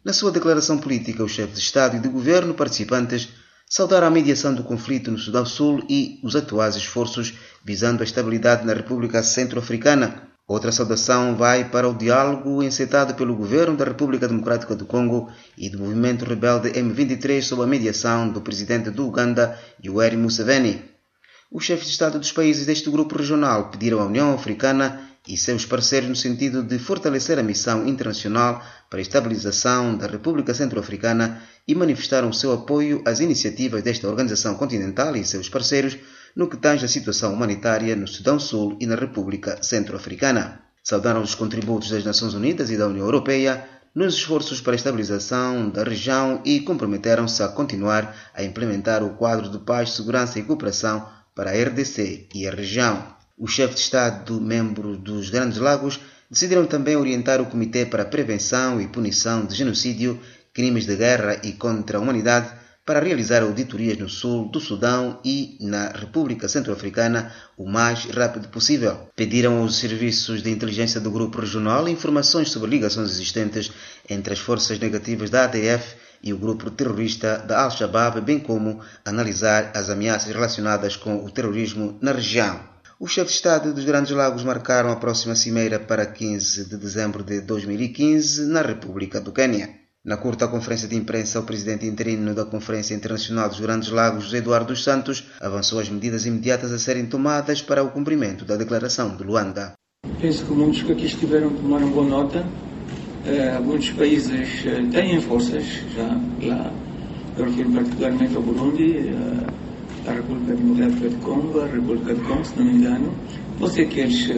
Na sua declaração política, os chefes de Estado e de Governo participantes saudaram a mediação do conflito no Sudão Sul e os atuais esforços visando a estabilidade na República Centro-Africana. Outra saudação vai para o diálogo encetado pelo governo da República Democrática do Congo e do movimento rebelde M23 sob a mediação do presidente do Uganda, Yoweri Museveni. Os chefes de Estado dos países deste grupo regional pediram à União Africana e seus parceiros no sentido de fortalecer a missão internacional para a estabilização da República Centro-Africana e manifestaram o seu apoio às iniciativas desta organização continental e seus parceiros no que tange à situação humanitária no Sudão Sul e na República Centro-Africana. Saudaram os contributos das Nações Unidas e da União Europeia nos esforços para a estabilização da região e comprometeram-se a continuar a implementar o quadro de paz, segurança e cooperação para a RDC e a região. Os chefes de Estado, membros dos Grandes Lagos, decidiram também orientar o Comitê para a Prevenção e Punição de Genocídio, Crimes de Guerra e contra a Humanidade para realizar auditorias no sul do Sudão e na República Centro-Africana o mais rápido possível. Pediram aos serviços de inteligência do grupo regional informações sobre ligações existentes entre as forças negativas da ADF e o grupo terrorista da Al-Shabaab, bem como analisar as ameaças relacionadas com o terrorismo na região. Os chefes de Estado dos Grandes Lagos marcaram a próxima cimeira para 15 de dezembro de 2015 na República do Quênia. Na curta conferência de imprensa, o presidente interino da Conferência Internacional dos Grandes Lagos, José Eduardo dos Santos, avançou as medidas imediatas a serem tomadas para o cumprimento da Declaração de Luanda. Penso que muitos que aqui estiveram tomaram boa nota. Muitos países têm forças já lá. Eu refiro particularmente ao Burundi, a República Democrática do Congo, a República do Congo, se não me engano. Pode ser que eles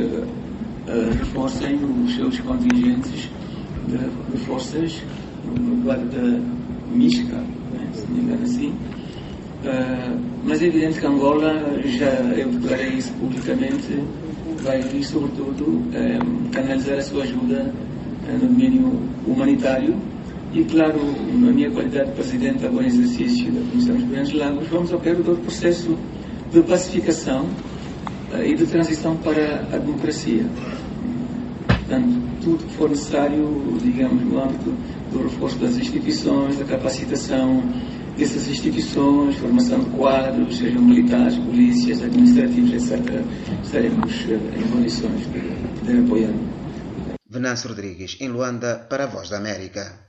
reforcem os seus contingentes de forças no quadro da MISCA, né, se não me engano assim. Mas é evidente que Angola, já eu declarei isso publicamente, vai, sobretudo, canalizar a sua ajuda no domínio humanitário. E, claro, na minha qualidade de presidente da bom exercício da Comissão dos Grandes Lagos, vamos ao pé do processo de pacificação e de transição para a democracia. Portanto, tudo que for necessário, digamos, no âmbito do reforço das instituições, da capacitação dessas instituições, formação de quadros, sejam militares, polícias, administrativos, etc., estaremos em condições de apoiar. Venâncio Rodrigues, em Luanda, para a Voz da América.